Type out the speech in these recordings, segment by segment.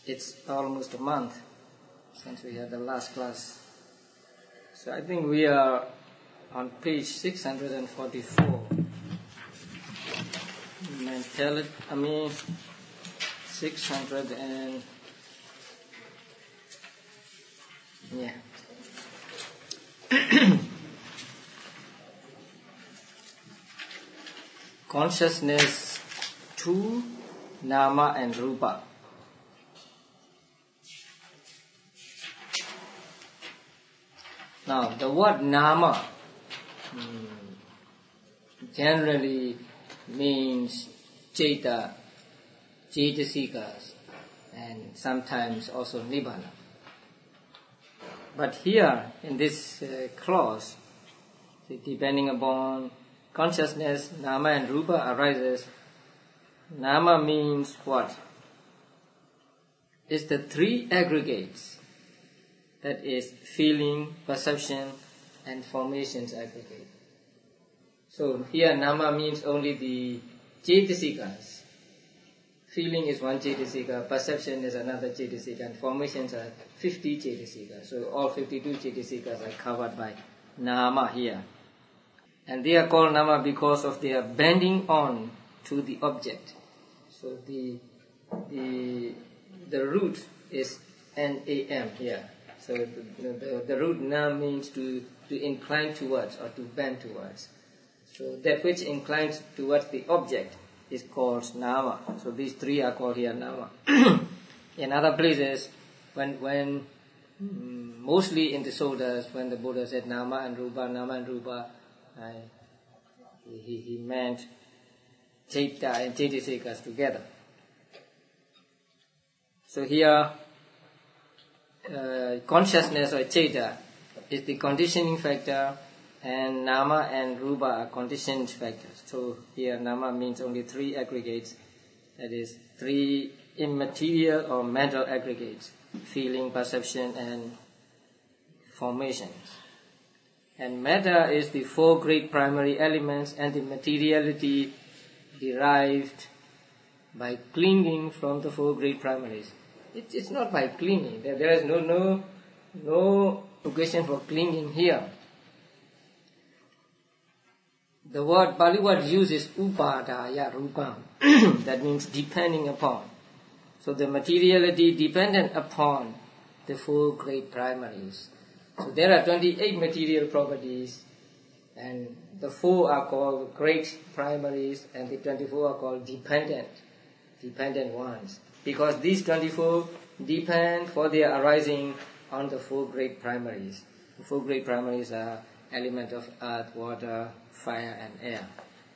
It's almost a month since we had the last class. So I think we are on page 644. Mentality, 600 and... yeah. Consciousness 2, Nama and Rupa. Now, the word Nama generally means Ceta, Cetasikas, and sometimes also Nibbana. But here, in this clause, depending upon consciousness, Nama and Rupa arises. Nama means what? It's the three aggregates. That is feeling, perception, and formations aggregate. So here Nama means only the Cetasikas. Feeling is one Cetasika, perception is another Cetasika, and formations are 50 Cetasikas. So all 52 Cetasikas are covered by Nama here. And they are called Nama because of their bending on to the object. So the root is NAM here. So the root Nam means to incline towards or to bend towards. So that which inclines towards the object is called Nama. So these three are called here Nama. In other places, when mostly in the Suttas, when the Buddha said Nama and Rupa, he meant Ceta and Cetasikas together. So here, consciousness or Ceta is the conditioning factor, and Nama and Rupa are conditioned factors. So here Nama means only three aggregates, that is three immaterial or mental aggregates, feeling, perception, and formation. And matter is the four great primary elements, and the materiality derived by clinging from the four great primaries. It's not by clinging. There is no occasion for clinging here. The word Pali word used is upadaya rupam. That means depending upon. So the materiality dependent upon the four great primaries. So there are 28 material properties, and the four are called great primaries, and the 24 are called dependent ones. Because these 24 depend for their arising on the four great primaries. The four great primaries are element of earth, water, fire, and air.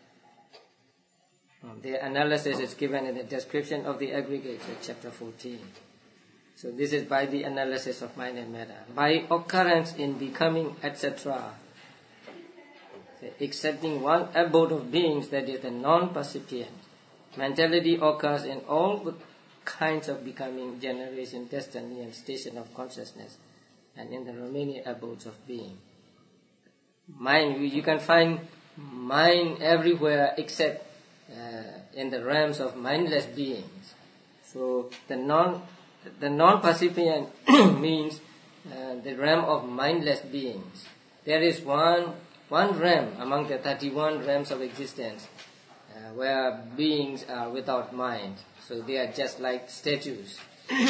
The analysis is given in the description of the aggregates at chapter 14. So this is by the analysis of mind and matter. By occurrence in becoming, etc., excepting one abode of beings, that is the non-percipient, mentality occurs in all the kinds of becoming, generation, destiny, and station of consciousness, and in the remaining abodes of being. Mind, you can find mind everywhere except in the realms of mindless beings. So the non-percipient means the realm of mindless beings. There is one realm among the 31 realms of existence where beings are without mind. So they are just like statues.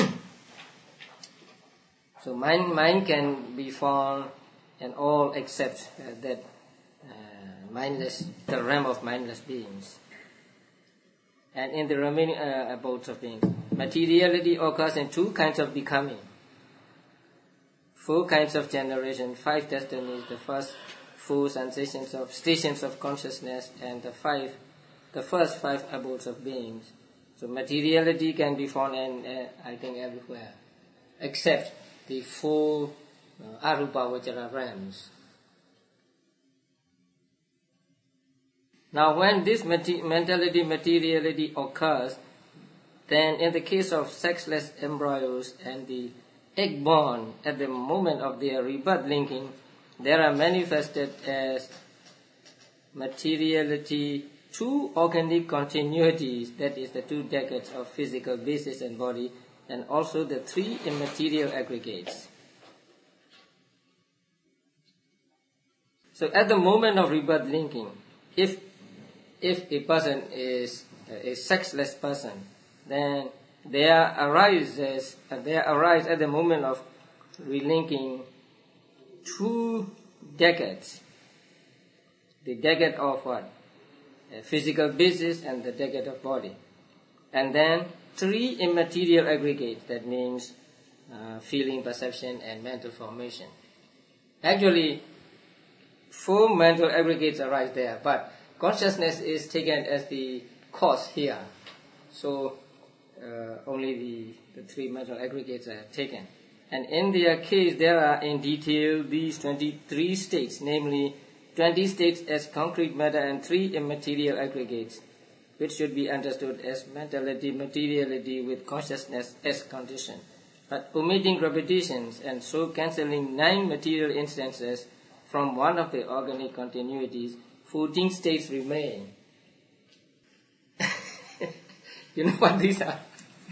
So mind can be found in all except that the realm of mindless beings. And in the remaining abodes of beings, materiality occurs in two kinds of becoming, four kinds of generation, 5 destinies, the first 4 sensations of stations of consciousness, and the first 5 abodes of beings. So materiality can be found in, I think, everywhere, except the 4 arupa vajra realms. Now when this materiality occurs, then in the case of sexless embryos and the egg born at the moment of their rebirth linking, there are manifested as materiality 2 organic continuities, that is the 2 decades of physical basis and body, and also the three immaterial aggregates. So at the moment of rebirth linking, if a person is a sexless person, then there arise at the moment of relinking two decades. The decade of what? A physical basis and the decade of body. And then three immaterial aggregates, that means feeling, perception and mental formation. Actually, four mental aggregates arise there, but consciousness is taken as the cause here. So only the three mental aggregates are taken. And in their case, there are in detail these 23 states, namely 20 states as concrete matter and three immaterial aggregates, which should be understood as mentality, materiality with consciousness as condition. But omitting repetitions and so cancelling 9 material instances from one of the organic continuities, 14 states remain. You know what these are?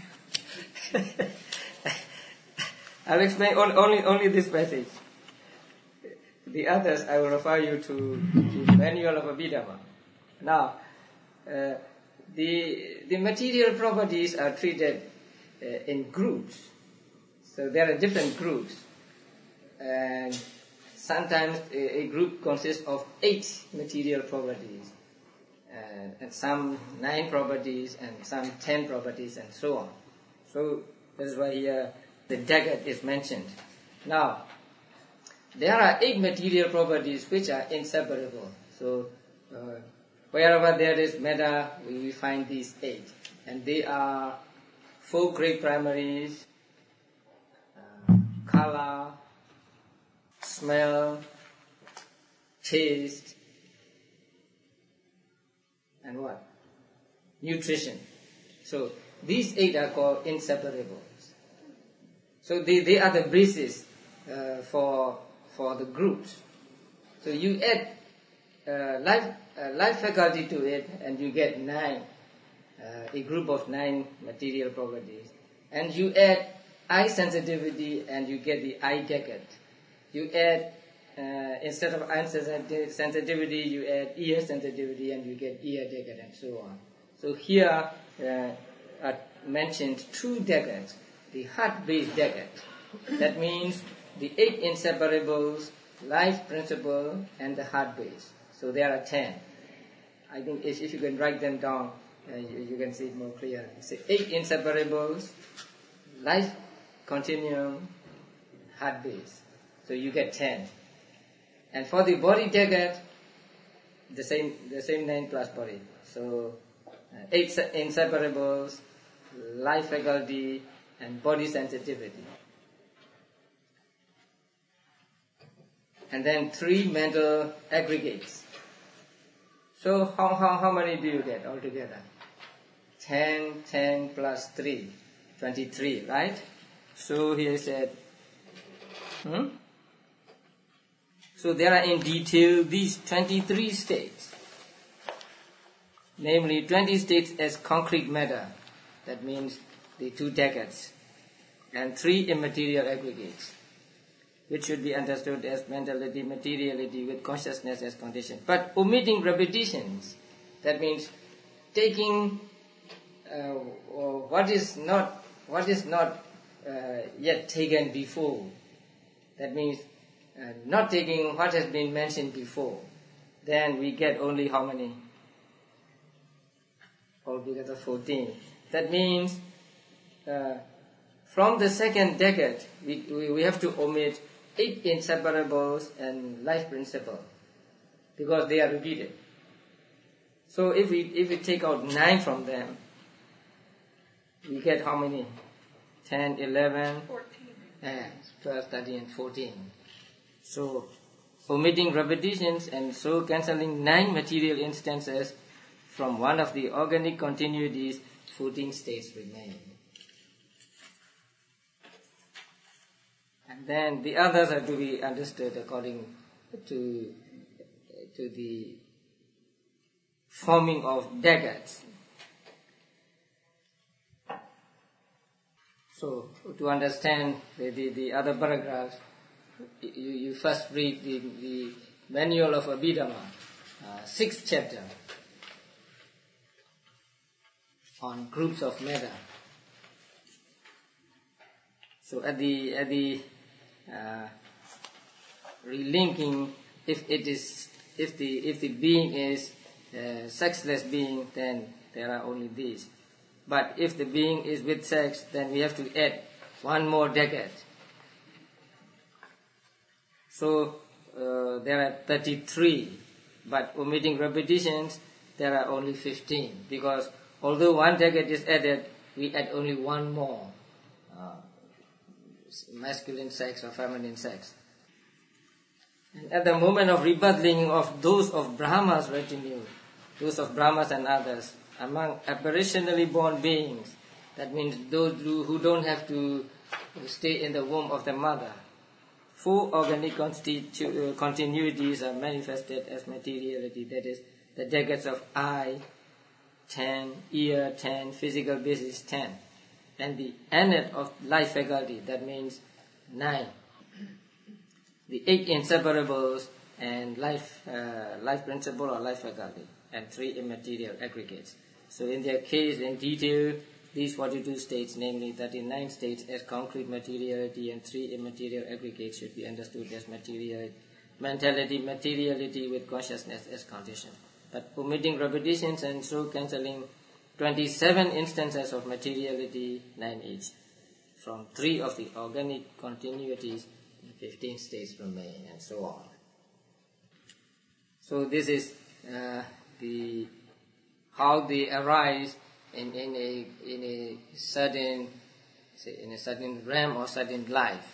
I'll explain only this passage. The others I will refer you to Manual of Abhidhamma. Now, the material properties are treated in groups. So there are different groups. And sometimes a group consists of 8 material properties. And some 9 properties and some 10 properties and so on. So that's why here the decade is mentioned. Now, there are 8 material properties which are inseparable. So, wherever there is matter, we find these 8. And they are 4 great primaries, color, smell, taste, and what? Nutrition. So, these 8 are called inseparables. So they are the basis for the groups. So you add life faculty to it, and you get 9, a group of 9 material properties. And you add eye sensitivity, and you get the eye decade. You add instead of eye sensitivity, you add ear sensitivity, and you get ear decade, and so on. So here are mentioned 2 decades. The heart-based decade. That means the 8 inseparables, life principle, and the heart base. So there are 10. I think if you can write them down, you can see it more clearly. So 8 inseparables, life continuum, heart base. So you get 10. And for the body decade, the same 9 plus body. So 8 inseparables, life faculty, and body sensitivity. And then 3 mental aggregates. So how many do you get altogether? 10 plus 3, 23, right? So here it said, So there are in detail these 23 states. Namely 20 states as concrete matter. That means the 2 decades, and 3 immaterial aggregates, which should be understood as mentality, materiality with consciousness as condition. But omitting repetitions, that means taking what is not yet taken before. That means not taking what has been mentioned before. Then we get only how many? Altogether 14. That means from the second decade, we have to omit 8 inseparables and life principle, because they are repeated. So if we take out 9 from them, we get how many? 10, 11, 14. 12, 13, and 14. So omitting repetitions and so cancelling 9 material instances from one of the organic continuities, 14 states remain. And then the others are to be understood according to the forming of decades. So to understand the other paragraphs, you first read the Manual of Abhidhamma, 6th chapter, on groups of matter. So at the relinking, if the being is a sexless being, then there are only these. But if the being is with sex, then we have to add one more decade. So there are 33, but omitting repetitions, there are only 15. Because although one decade is added, we add only one more, masculine sex or feminine sex. And at the moment of rebirthing of those of Brahma's retinue, those of Brahmas and others, among apparitionally born beings, that means those who don't have to stay in the womb of the mother, 4 organic continuities are manifested as materiality, that is, the decades of eye, 10, ear, 10, physical basis, 10, and the annate of life faculty, that means 9. The 8 inseparables and life principle or life faculty, and 3 immaterial aggregates. So in their case, in detail, these 42 states, namely 39 states as concrete materiality and 3 immaterial aggregates, should be understood as mentality, materiality with consciousness as condition. But omitting repetitions and so cancelling 27 instances of materiality, 9 each. From 3 of the organic continuities, 15 states remain, and so on. So this is how they arise in a certain realm or certain life.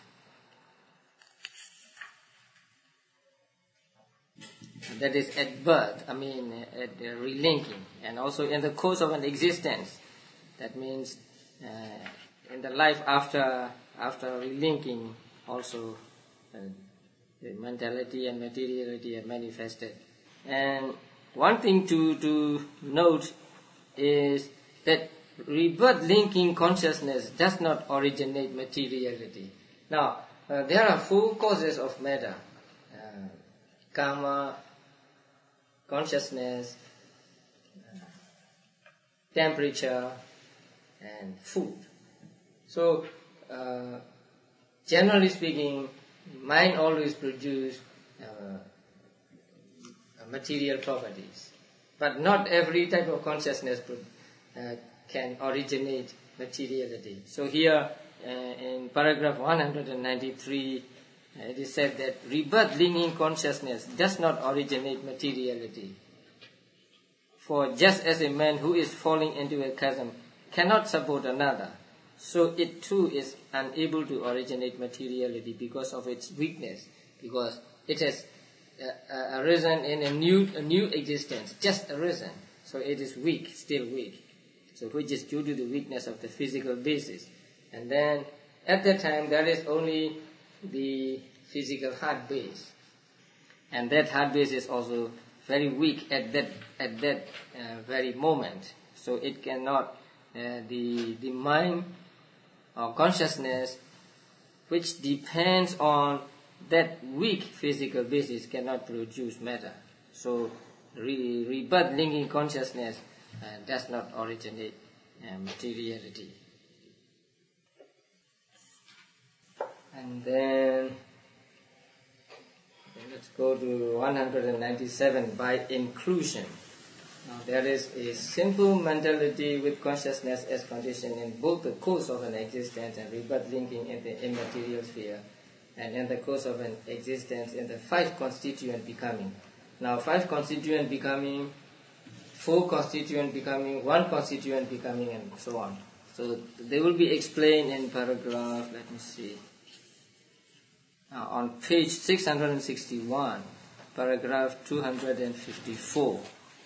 That is at birth, at relinking, and also in the course of an existence. That means in the life after relinking, also the mentality and materiality are manifested. And one thing to note is that rebirth linking consciousness does not originate materiality. Now, there are 4 causes of matter: karma, consciousness, temperature, and food. So, generally speaking, mind always produces material properties. But not every type of consciousness can originate materiality. So here, in paragraph 193, it is said that rebirth linking consciousness does not originate materiality. For just as a man who is falling into a chasm cannot support another, so it too is unable to originate materiality because of its weakness, because it has arisen in a new existence, just arisen. So it is weak, still weak. So which is due to the weakness of the physical basis. And then at that time there is only the physical heart base. And that heart base is also very weak at that very moment. So it cannot, the mind or consciousness which depends on that weak physical basis cannot produce matter. So rebirth linking consciousness does not originate materiality. And then let's go to 197, by inclusion. Now there is a simple mentality with consciousness as condition in both the course of an existence and rebirth linking in the immaterial sphere, and in the course of an existence in the 5 constituent becoming. Now 5 constituent becoming, 4 constituent becoming, 1 constituent becoming, and so on. So they will be explained in paragraph, let me see, on page 661, paragraph 254.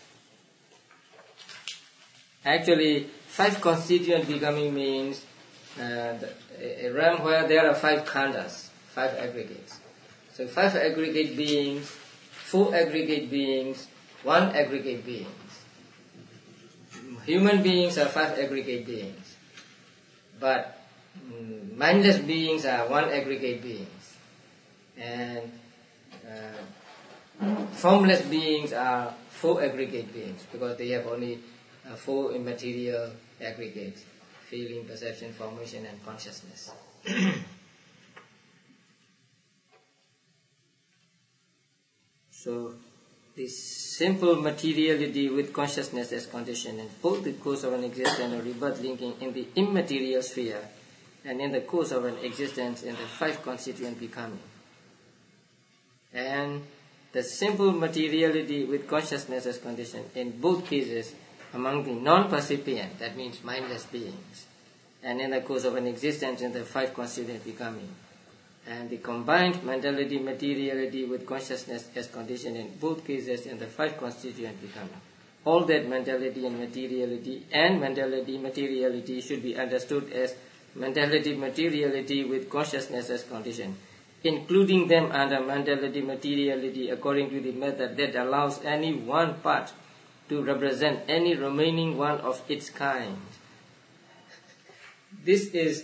Actually, 5 constituent becoming means a realm where there are 5 khandas, 5 aggregates. So 5 aggregate beings, 4 aggregate beings, 1 aggregate beings. Human beings are 5 aggregate beings. But mindless beings are one aggregate beings, and formless beings are four aggregate beings, because they have only four immaterial aggregates: feeling, perception, formation, and consciousness. So, this simple materiality with consciousness as condition in both the course of an existence or rebirth linking in the immaterial sphere and in the course of an existence in the five constituent becoming. And the simple materiality with consciousness as condition in both cases among the non-percipient, that means mindless beings, and in the course of an existence in the five constituent becoming. And the combined mentality, materiality with consciousness as condition in both cases in the five constituent becoming. All that mentality and mentality, materiality should be understood as mentality, materiality with consciousness as condition, including them under mentality, materiality according to the method that allows any one part to represent any remaining one of its kind. This is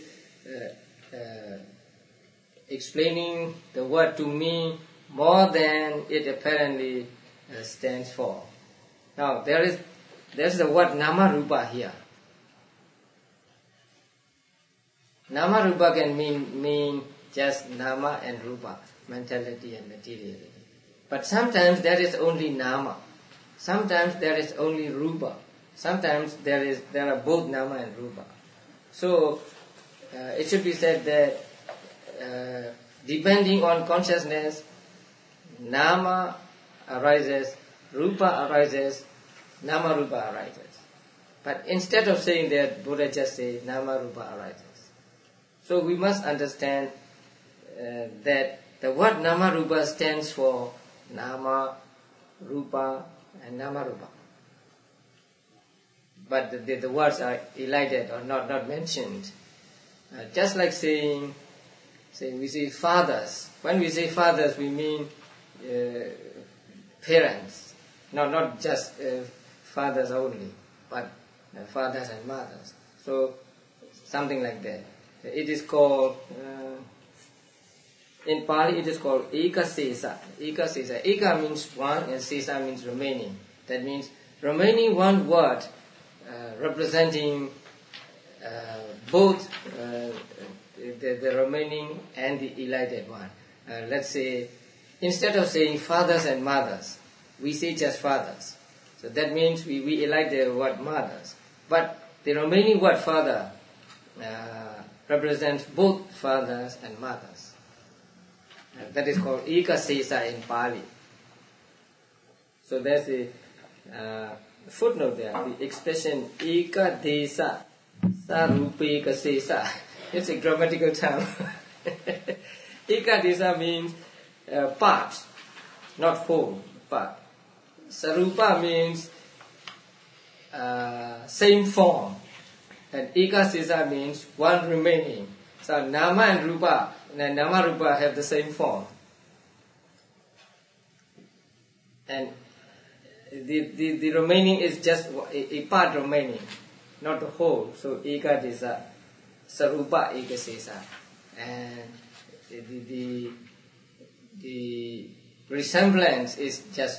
explaining the word to me more than it apparently stands for. Now there's the word nama rupa here. Nama rupa can mean just nama and rupa, mentality and materiality. But sometimes there is only nama. Sometimes there is only rupa. Sometimes there are both nama and rupa. So it should be said that depending on consciousness, nama arises, rupa arises, nama rupa arises. But instead of saying that, Buddha just said nama rupa arises. So we must understand that the word nama rupa stands for nama, rupa, and nama rupa. But the words are elided or not mentioned. Just like saying we say fathers. When we say fathers, we mean parents. Not just fathers only, but fathers and mothers. So something like that. It is called, in Pali it is called eka sesa. Eka sesa. Eka means one and sesa means remaining. That means remaining one word representing both the remaining and the elided one. Let's say, instead of saying fathers and mothers, we say just fathers. So that means we elide the word mothers. But the remaining word father represents both fathers and mothers. That is called eka sesa in Pali. So there's a footnote there, the expression eka desa sarupeka sesa. It's a grammatical term. Eka desa means part, not whole, part. Sarupa means same form. And eka sesa means one remaining. So nama and rupa, nama rupa have the same form. And the remaining is just a part remaining, not the whole. So eka desa, sarupa eka sesa. And the resemblance is just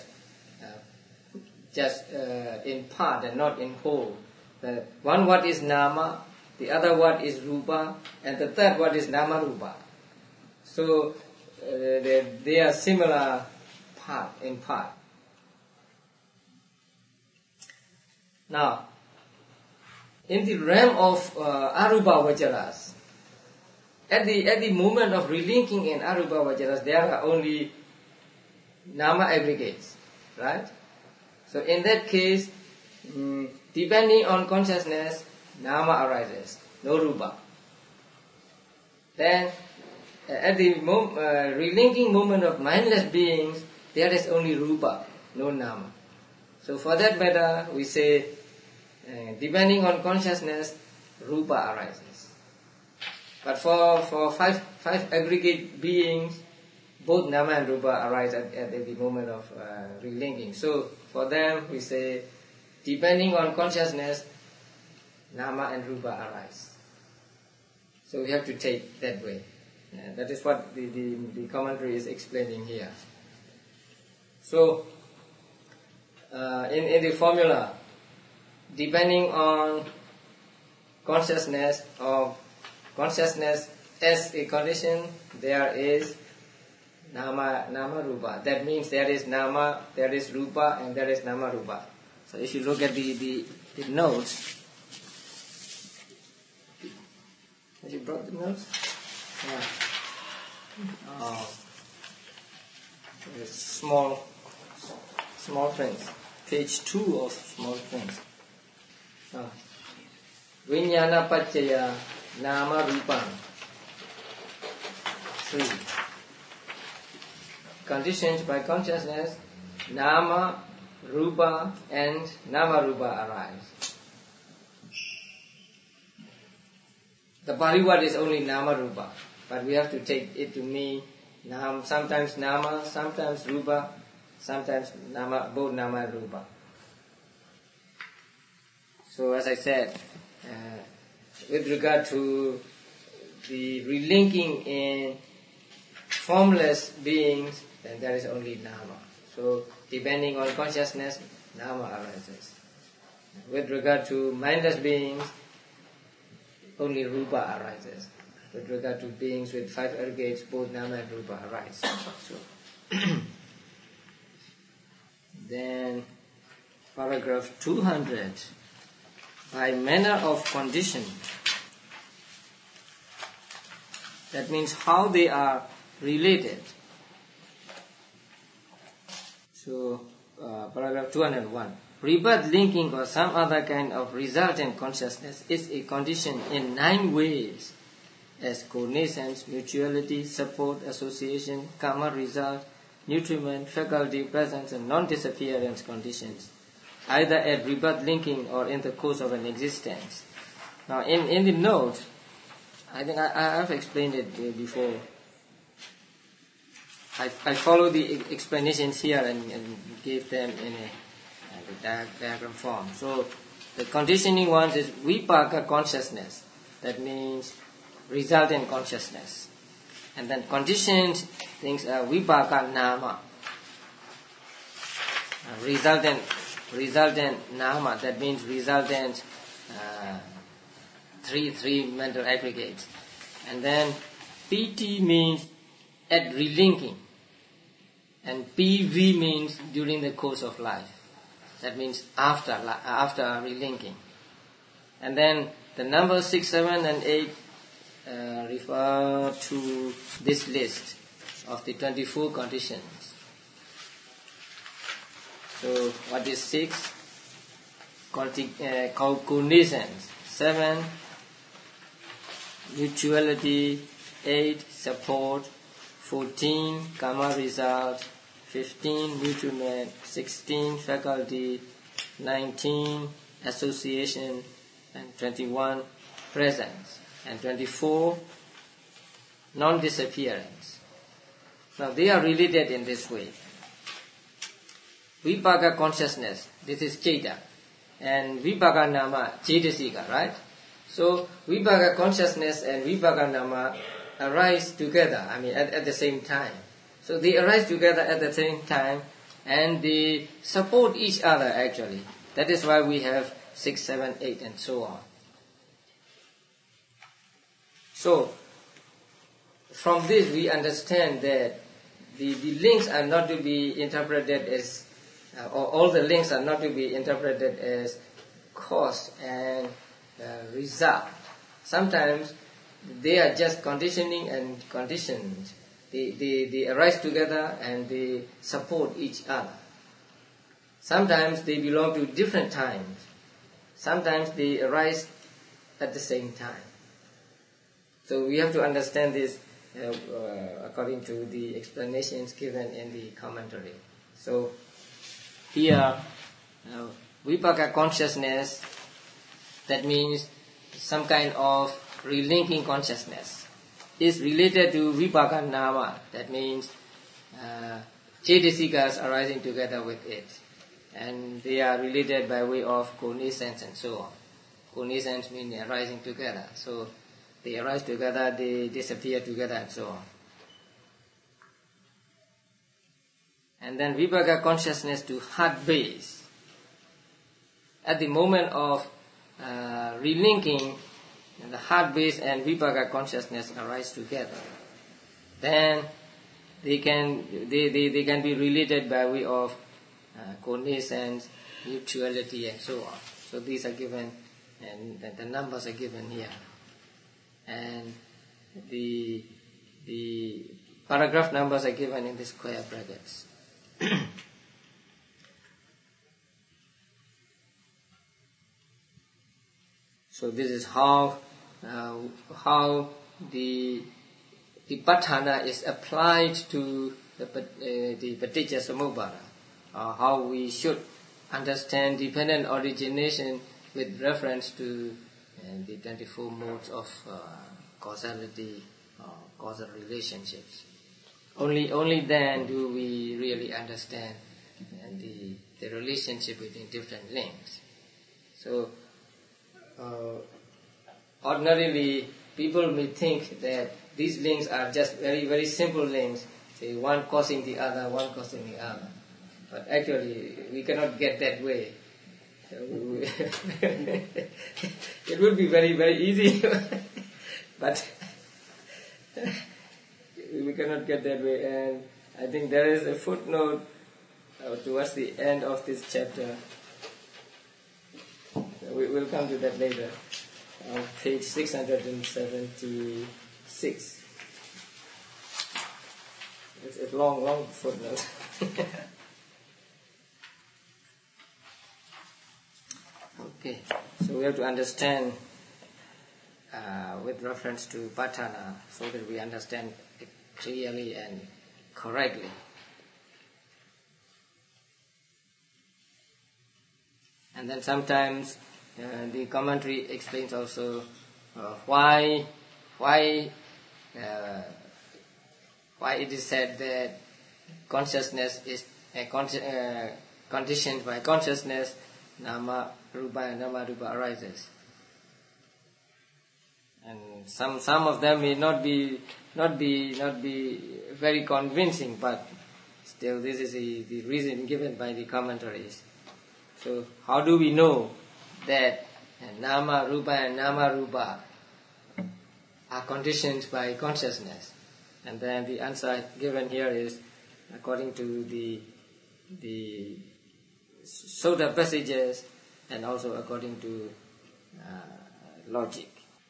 in part and not in whole. One word is nama, the other word is rupa, and the third word is nama rupa. So they are similar in part. Now, in the realm of arupa vajaras, at the moment of relinking in arupa vajaras, there are only nama aggregates, right? So in that case, depending on consciousness, nama arises, no rupa. Then, at the relinking moment of mindless beings, there is only rupa, no nama. So for that matter, we say, depending on consciousness, rupa arises. But for five aggregate beings, both nama and rupa arise at the moment of relinking. So for them, we say, depending on consciousness, nama and rupa arise. So we have to take that way. That is what the commentary is explaining here. So, in the formula, depending on consciousness of consciousness as a condition, there is nama rupa. That means there is nama, there is rupa, and there is nama rupa. So if you look at the notes, have you brought the notes? Yeah. Oh, small print. Page 2 of small print. Vijnana paccaya nama rupa. 3. Conditioned by consciousness, nama, rupa, and nama rupa arise. The Pali word is only nama rupa, but we have to take it to mean sometimes nama, sometimes rupa, sometimes nama, both nama and rupa. So as I said, with regard to the relinking in formless beings, then there is only nama. So depending on consciousness, nama arises. With regard to mindless beings, only rupa arises. With regard to beings with 5 aggregates, both nama and rupa arise. So then paragraph 200. By manner of condition. That means how they are related. So, paragraph 201. Rebirth linking or some other kind of resultant consciousness is a condition in 9 ways, as cognizance, mutuality, support, association, karma result, nutriment, faculty, presence, and non-disappearance conditions, either at rebirth linking or in the course of an existence. Now, in the note, I think I have explained it before. I follow the explanations here and gave them in a diagram form. So, the conditioning ones is vipaka consciousness. That means resultant consciousness. And then conditioned things are vipaka nama. Resultant nama, that means resultant three mental aggregates. And then PT means at relinking, and PV means during the course of life. That means after relinking. And then the numbers 6, 7 and 8 refer to this list of the 24 conditions. So what is 6? Cognizance. 7, mutuality. 8, support. 14, karma result. 15, nutriment. 16, faculty. 19, association. And 21, presence. And 24, non-disappearance. Now they are related in this way. Vipaka consciousness, this is Chaita, and Vipaka nama, Chaitasika, right? So Vipaka consciousness and Vipaka nama arise together, at the same time. So they arise together at the same time, and they support each other actually. That is why we have 6, 7, 8 and so on. So from this we understand that the links are not to be interpreted as or all the links are not to be interpreted as cause and result. Sometimes they are just conditioning and conditioned. They arise together and they support each other. Sometimes they belong to different times. Sometimes they arise at the same time. So we have to understand this according to the explanations given in the commentary. So here, vipaka consciousness, that means some kind of relinking consciousness, is related to vipaka nama, that means chaitasikas arising together with it. And they are related by way of cognizance and so on. Cognizance means arising together. So They arise together, they disappear together, and so on. And then vipaka consciousness to heart base. At the moment of relinking, the heart base and vipaka consciousness arise together. Then they can be related by way of connaissance, mutuality, and so on. So these are given, and the numbers are given here. And the paragraph numbers are given in the square brackets. So this is how the patthana is applied to the Paticca Samuppada, how we should understand dependent origination with reference to the 24 modes of causality or causal relationships. Only then do we really understand the relationship between different links. So ordinarily people may think that these links are just very, very simple links, say one causing the other, one causing the other. But actually we cannot get that way. It would be very, very easy, but we cannot get that way. And I think there is a footnote towards the end of this chapter. We will come to that later. On page 676. It's a long footnote. Okay, so we have to understand with reference to patthana so that we understand it clearly and correctly. And then sometimes the commentary explains also why it is said that consciousness is conditioned by consciousness, nama rupa and nama rupa arises. And some of them may not be very convincing, but still this is the reason given by the commentaries. So how do we know that nama rupa and nama rupa are conditioned by consciousness? And then the answer given here is according to the Sutta passages and also according to logic.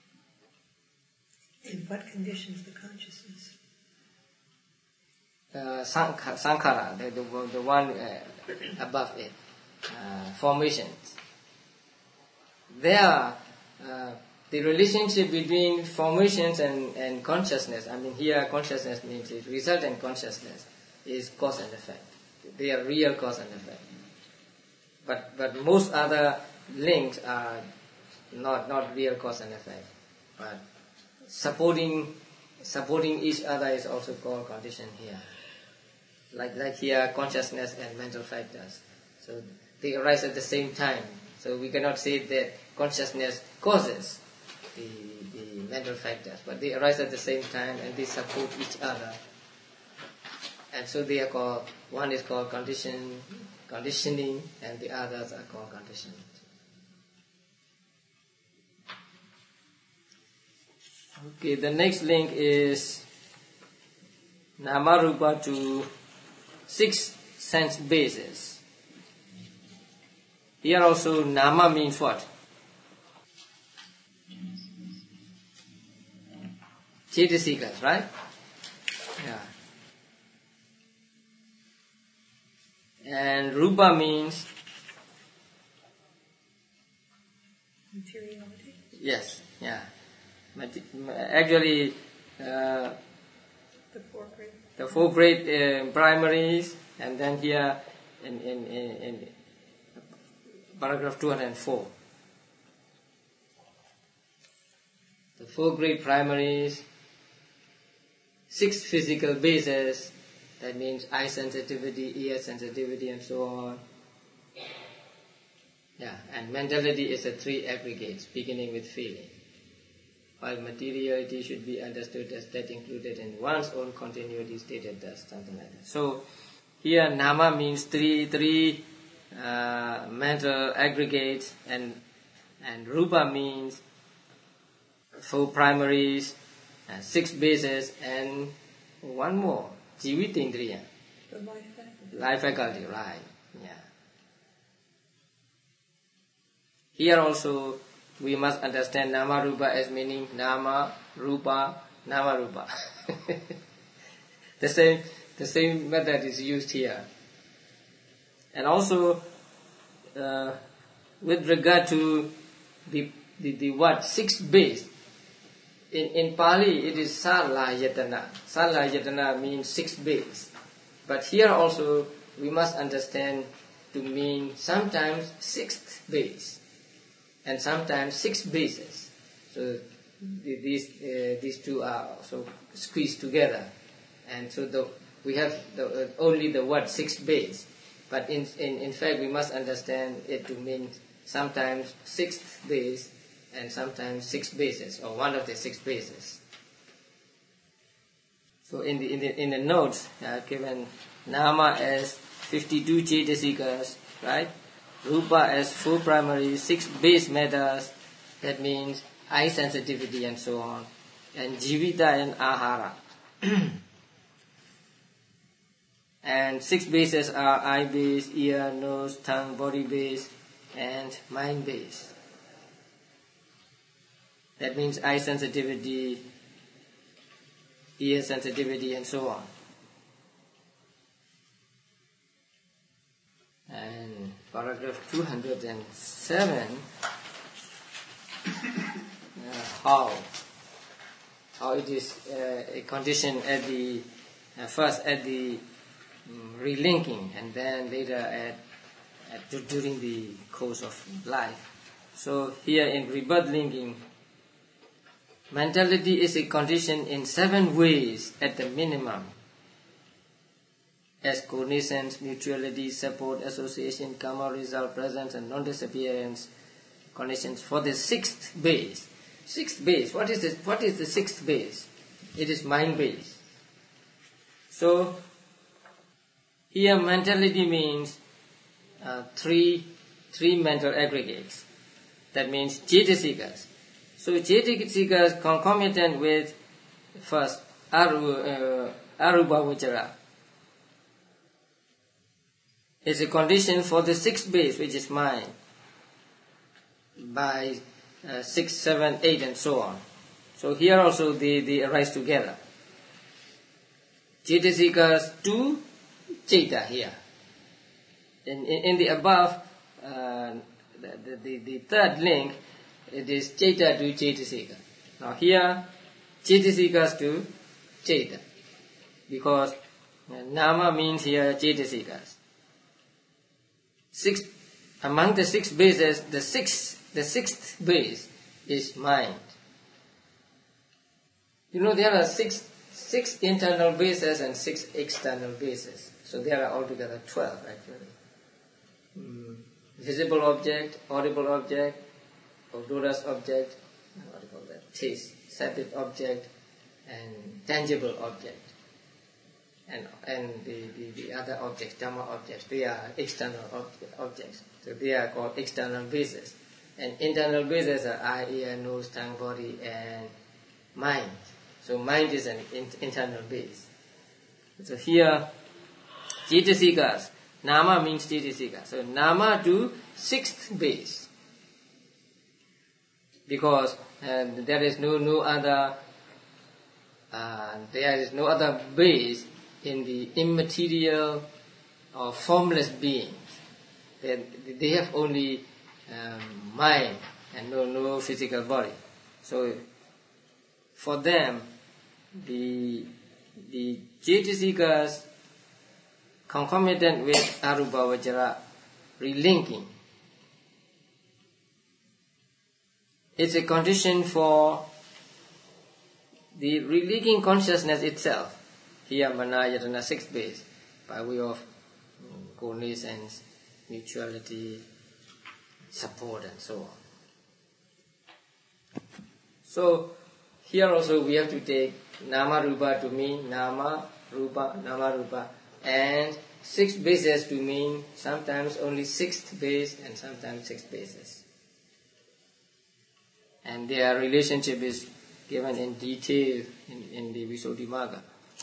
In what conditions the consciousness? Sankhara, the one above it, formations. There, the relationship between formations and consciousness, I mean here consciousness means it, resultant consciousness is cause and effect. They are real cause and effect. But most other links are not real cause and effect. But supporting each other is also called condition here. Like here, consciousness and mental factors. So they arise at the same time. So we cannot say that consciousness causes the mental factors, but they arise at the same time and they support each other. And so they are called, one is called conditioning, and the others are called conditioning. Okay, the next link is Namarupa to 6 sense bases. Here also Nama means what? Cetasikas, right? Yeah. And Rupa means? Materiality? Yes, yeah. Actually, the four great primaries, and then here in paragraph 204. The four great primaries, 6 physical bases, that means eye sensitivity, ear sensitivity, and so on. Yeah, and mentality is the 3 aggregates, beginning with feeling. while materiality should be understood as that included in one's own continuity stated thus, something like that. So here nama means three mental aggregates, and rupa means 4 primaries, 6 bases, and one more, jivitindriya, life faculty, right? Yeah. Here also we must understand nama rupa as meaning nama rupa. The same method is used here. And also with regard to the word 6 base, in Pali it is salayatana. Salayatana means 6 base. But here also we must understand to mean sometimes 6th base and sometimes 6 bases. So these two are also squeezed together, and so we have only the word 6 base. But in fact we must understand it to mean sometimes 6th base and sometimes 6 bases, or one of the 6 bases. So in the notes given nama as 52 cetasikas, right? Rupa as 4 primary, 6 base matters, that means eye sensitivity and so on, and jivita and ahara. And 6 bases are eye base, ear, nose, tongue, body base, and mind base. That means eye sensitivity, ear sensitivity, and so on. And paragraph 207, how it is a condition at the first at the relinking, and then later during the course of life. So here in rebirth linking, mentality is a condition in 7 ways at the minimum, as cognizance, mutuality, support, association, karma, result, presence, and non-disappearance conditions for the 6th base. 6th base. What is the 6th base? It is mind base. So here mentality means 3 mental aggregates. That means cetasikas. So cetasikas concomitant with first arubha vichara is a condition for the 6th base, which is mind, by 6, 7, 8, and so on. So here also they arise together. Cetasikas to Cheta here. In the above, the third link, it is Cheta to Cetasika. Now here, Cetasikas to Cheta, because nama means here Cetasikas. Among the 6 bases, the 6th base is mind. You know, there are six internal bases and 6 external bases. So there are altogether 12 actually. Visible object, audible object, odorous object, what do you call that? Taste, sensitive object, and tangible object. And the other objects, Dhamma objects, they are external objects. So they are called external bases. And internal bases are eye, ear, nose, tongue, body, and mind. So mind is an internal base. So here, cetasikas, nama means cetasika. So nama to 6th base. Because there is no other base in the immaterial or formless beings. They have only mind and no physical body. So for them, the cetasikas concomitant with arubha vajra relinking, it's a condition for the relinking consciousness itself. Here manayatana 6th base, by way of cognizance, mutuality, support, and so on. So here also we have to take nama rupa to mean nama rupa, and 6 bases to mean sometimes only 6th base and sometimes 6 bases. And their relationship is given in detail in the Visuddhimagga.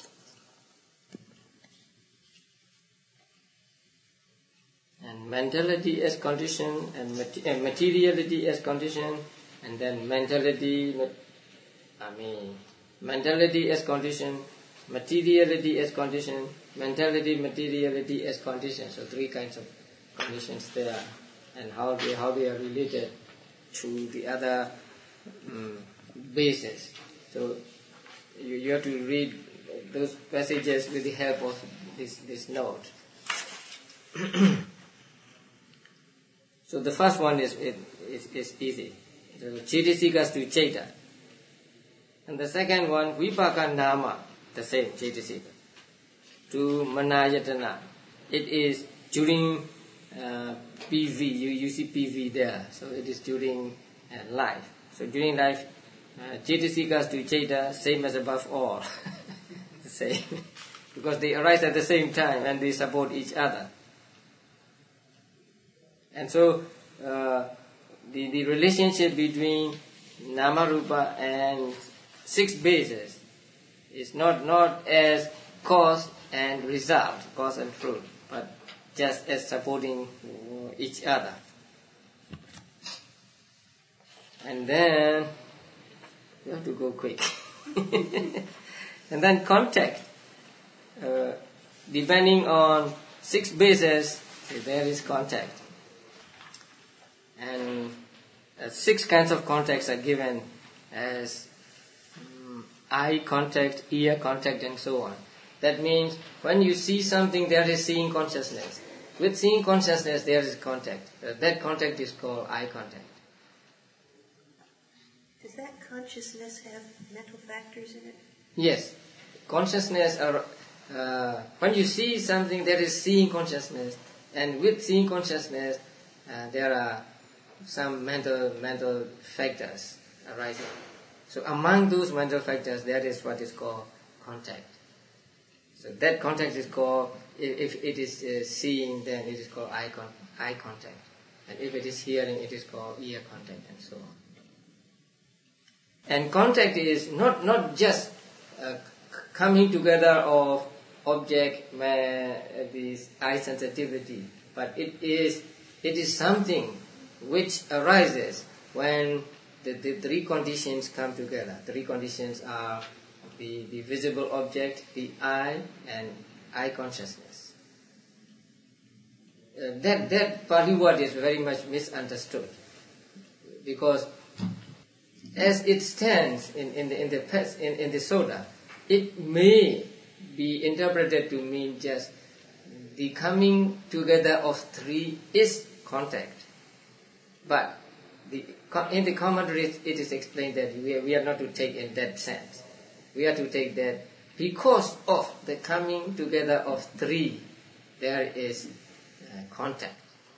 And mentality as condition, and materiality as condition, and then mentality as condition, materiality as condition, materiality as condition. So 3 kinds of conditions there, and how they are related to the other bases. So you have to read those passages with the help of this note. So the first one is easy. So Cetasikas to Ceta. And the second one, Vipaka Nama, the same, Cetasika. To Manayatana. It is during PV, you see PV there. So it is during life. So during life, Cetasikas to Ceta, same as above all. The same. Because they arise at the same time and they support each other. And so the relationship between Nama Rupa and 6 bases is not as cause and result, cause and fruit, but just as supporting each other. And then you have to go quick. And then contact. Depending on 6 bases, there is contact. And 6 kinds of contacts are given as eye contact, ear contact, and so on. That means when you see something, there is seeing consciousness. With seeing consciousness, there is contact. That contact is called eye contact. Does that consciousness have mental factors in it? Yes. Consciousness, when you see something, there is seeing consciousness. And with seeing consciousness, there are some mental factors arising. So among those mental factors, that is what is called contact. So that contact is called, if it is seeing, then it is called eye contact. And if it is hearing, it is called ear contact, and so on. And contact is not just coming together of object, this eye sensitivity, but it is something which arises when the 3 conditions come together. 3 conditions are the visible object, the eye, and eye consciousness. That Pali word is very much misunderstood, because as it stands in the Sutta, it may be interpreted to mean just the coming together of 3 is contact. But in the commentaries, it is explained that we are not to take in that sense. We are to take that because of the coming together of 3, there is contact.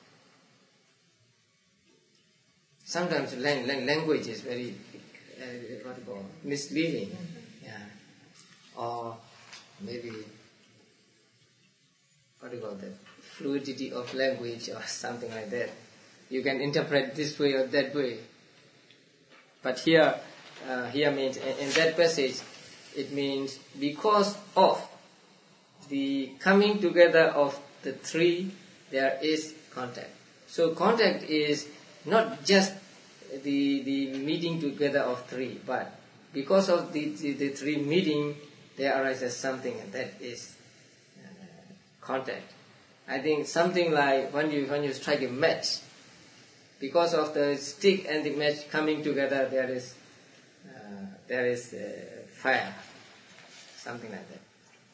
Sometimes language is very misleading, or maybe fluidity of language or something like that. You can interpret this way or that way. But here means, in that passage, it means because of the coming together of the 3, there is contact. So contact is not just the meeting together of 3, but because of the 3 meeting, there arises something, and that is contact. I think something like when you strike a match, because of the stick and the match coming together, there is fire, something like that.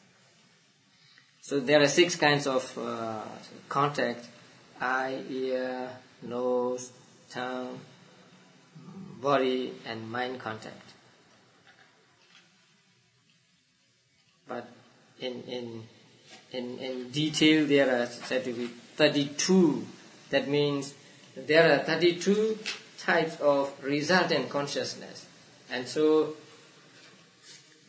So there are 6 kinds of contact: eye, ear, nose, tongue, body, and mind contact. But in detail, there are said to be 32. That means there are 32 types of resultant consciousness. And so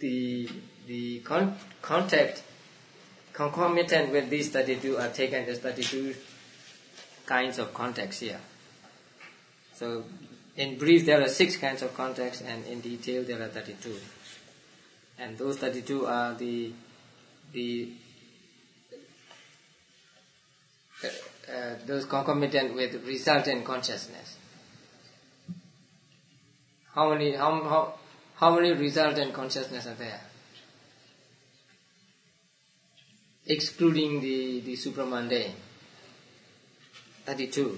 the contact concomitant with these 32 are taken as 32 kinds of contacts here. So in brief there are 6 kinds of contacts, and in detail there are 32. And those 32 are those concomitant with resultant consciousness. How many resultant consciousness are there? Excluding the supramundane. 32.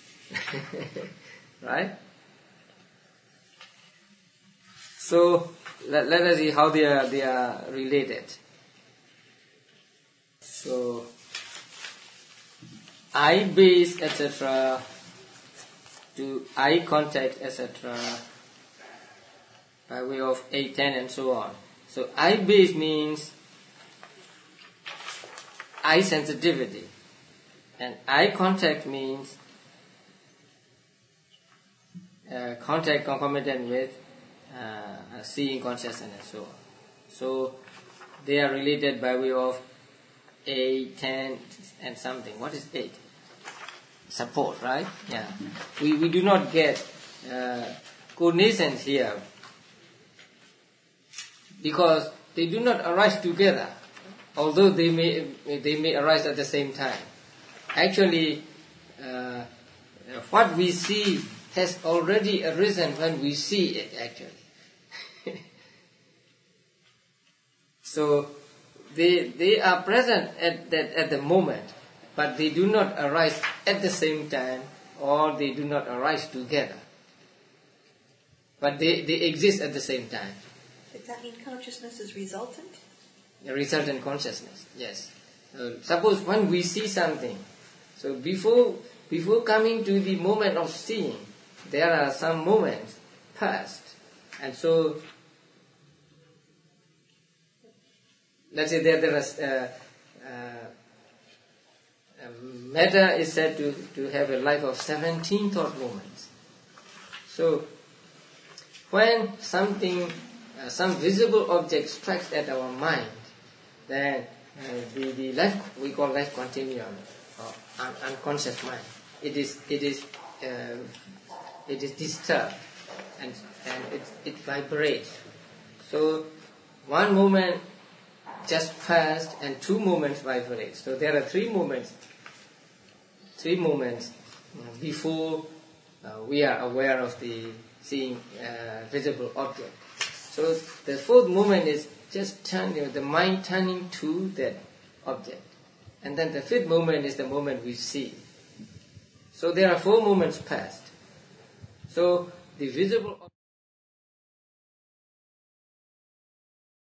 Right? So let us see how they are related. So eye base, etc., to eye contact, etc., by way of 8, 10 and so on. So eye base means eye sensitivity, and eye contact means contact concomitant with seeing consciousness and so on. So they are related by way of 8, 10 and something. What is 8? Support, right? Yeah. We do not get cognizance here because they do not arise together, although they may arise at the same time. Actually, what we see has already arisen when we see it, actually. So they are present at the moment, but they do not arise at the same time, or they do not arise together. But they exist at the same time. Does that mean consciousness is resultant? A resultant consciousness, yes. Suppose when we see something, so before coming to the moment of seeing, there are some moments past, and so let's say there is matter is said to have a life of 17 thought moments. So when something, some visible object strikes at our mind, then the life we call life continuum or unconscious mind, it is disturbed and it vibrates. So one moment just passed and 2 moments vibrate. So there are 3 moments before we are aware of the seeing visible object. So the 4th moment is just the mind turning to that object. And then the 5th moment is the moment we see. So there are 4 moments past. So the visible